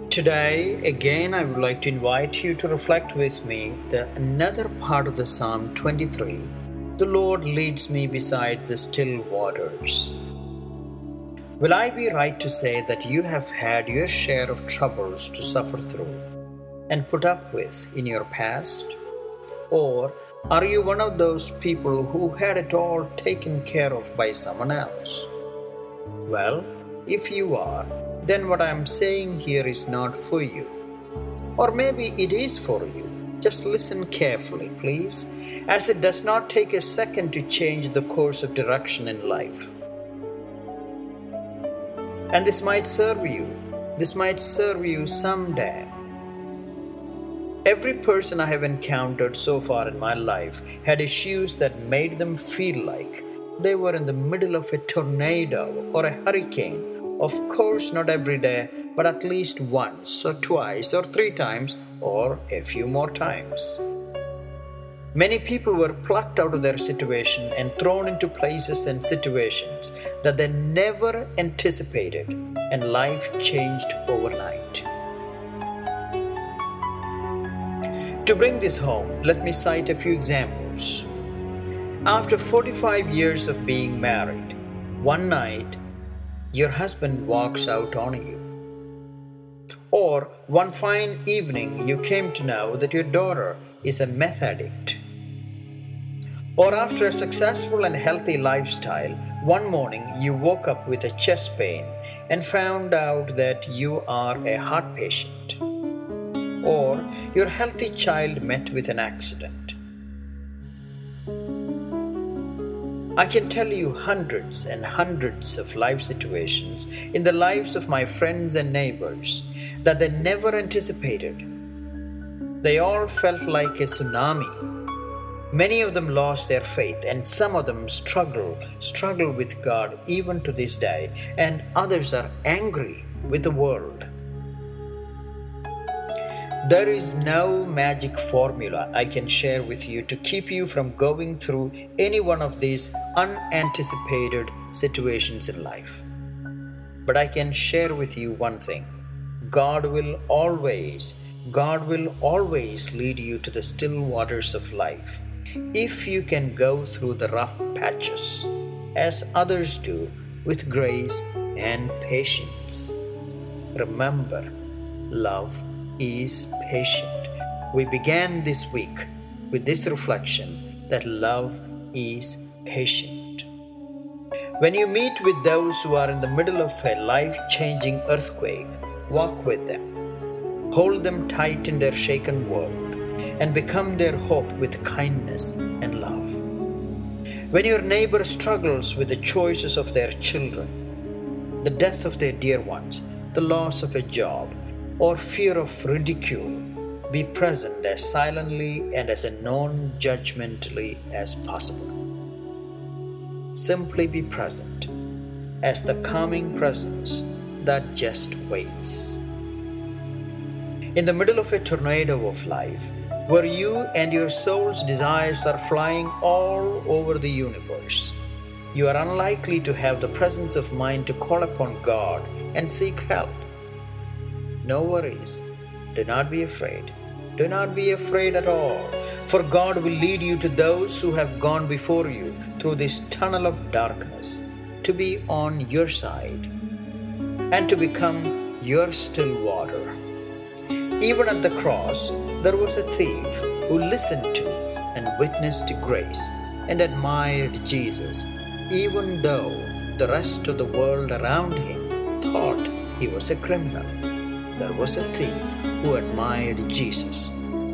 Today, again, I would like to invite you to reflect with me another part of the Psalm 23. The Lord leads me beside the still waters. Will I be right to say that you have had your share of troubles to suffer through and put up with in your past? Or are you one of those people who had it all taken care of by someone else? Well, if you are, then what I am saying here is not for you. Or maybe it is for you. Just listen carefully, please, as it does not take a second to change the course of direction in life. And this might serve you. This might serve you someday. Every person I have encountered so far in my life had issues that made them feel like they were in the middle of a tornado or a hurricane. Of course, not every day, but at least once or twice or 3 times or a few more times. Many people were plucked out of their situation and thrown into places and situations that they never anticipated, and life changed overnight. To bring this home, let me cite a few examples. After 45 years of being married, one night, your husband walks out on you. Or one fine evening you came to know that your daughter is a meth addict. Or after a successful and healthy lifestyle, one morning you woke up with a chest pain and found out that you are a heart patient. Or your healthy child met with an accident. I can tell you hundreds and hundreds of life situations in the lives of my friends and neighbors that they never anticipated. They all felt like a tsunami. Many of them lost their faith, and some of them struggle with God even to this day, and others are angry with the world. There is no magic formula I can share with you to keep you from going through any one of these unanticipated situations in life. But I can share with you one thing. God will always lead you to the still waters of life if you can go through the rough patches as others do with grace and patience. Remember, love is patient. We began this week with this reflection that love is patient. When you meet with those who are in the middle of a life-changing earthquake, walk with them. Hold them tight in their shaken world and become their hope with kindness and love. When your neighbor struggles with the choices of their children, the death of their dear ones, the loss of a job, or fear of ridicule, be present as silently and as non-judgmentally as possible. Simply be present as the calming presence that just waits. In the middle of a tornado of life, where you and your soul's desires are flying all over the universe, you are unlikely to have the presence of mind to call upon God and seek help. No worries. Do not be afraid. Do not be afraid at all, for God will lead you to those who have gone before you through this tunnel of darkness to be on your side and to become your still water. Even at the cross, there was a thief who listened to and witnessed grace and admired Jesus, even though the rest of the world around him thought he was a criminal. There was a thief who admired Jesus.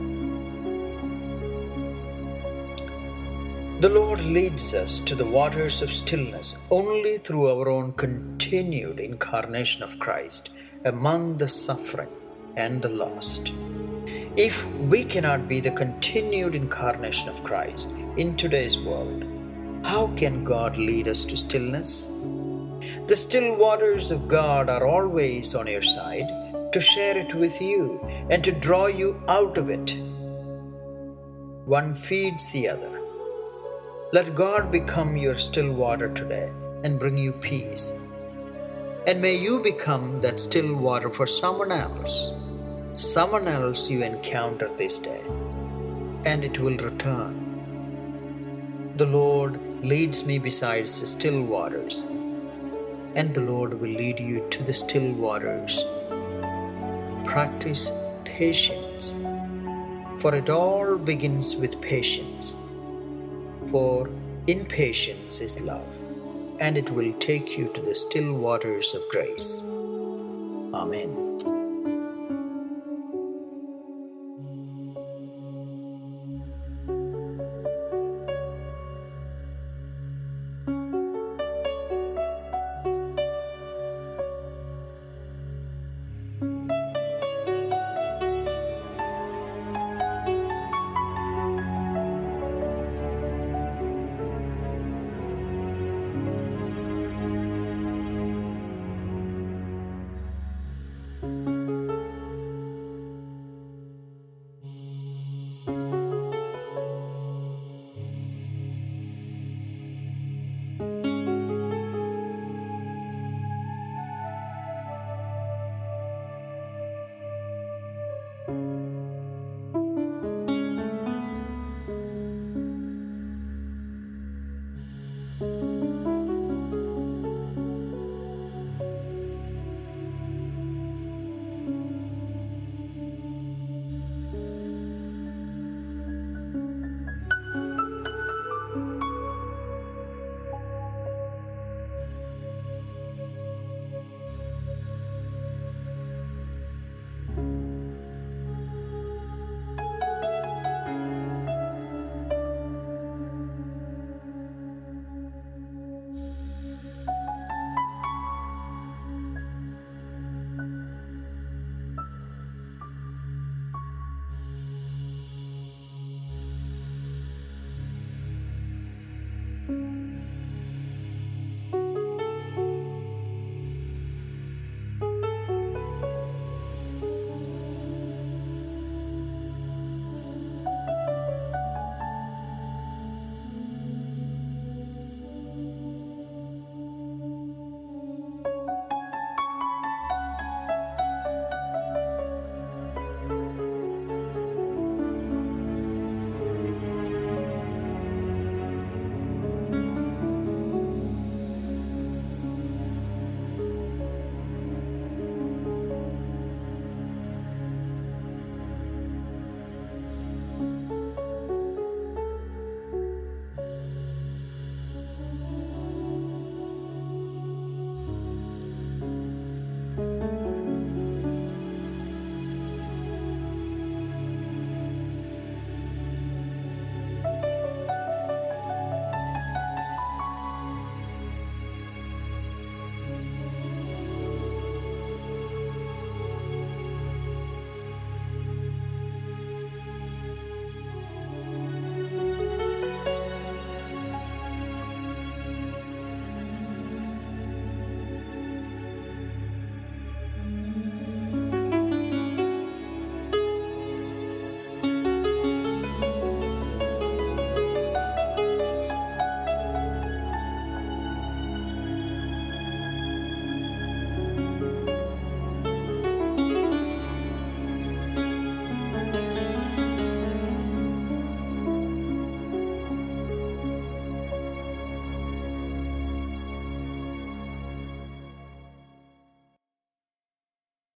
The Lord leads us to the waters of stillness only through our own continued incarnation of Christ among the suffering and the lost. If we cannot be the continued incarnation of Christ in today's world, how can God lead us to stillness? The still waters of God are always on your side, to share it with you and to draw you out of it. One feeds the other. Let God become your still water today and bring you peace. And may you become that still water for someone else you encounter this day, and it will return. The Lord leads me beside the still waters, and the Lord will lead you to the still waters. Practice patience, for it all begins with patience. For in patience is love, and it will take you to the still waters of grace. Amen.